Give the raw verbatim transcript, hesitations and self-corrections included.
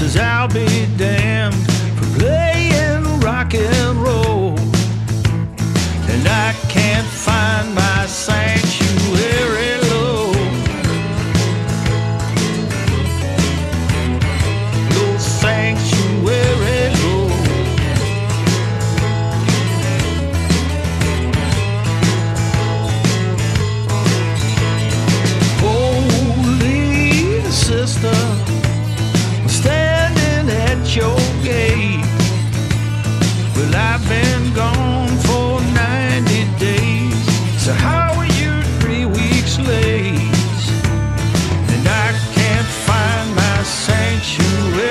says I'll be damned for playing rock and roll, and I can't find my sanctuary low. No sanctuary low. Holy sister, standing at your gate. Well, I've been gone for ninety days, so how are you three weeks late? And I can't find my sanctuary.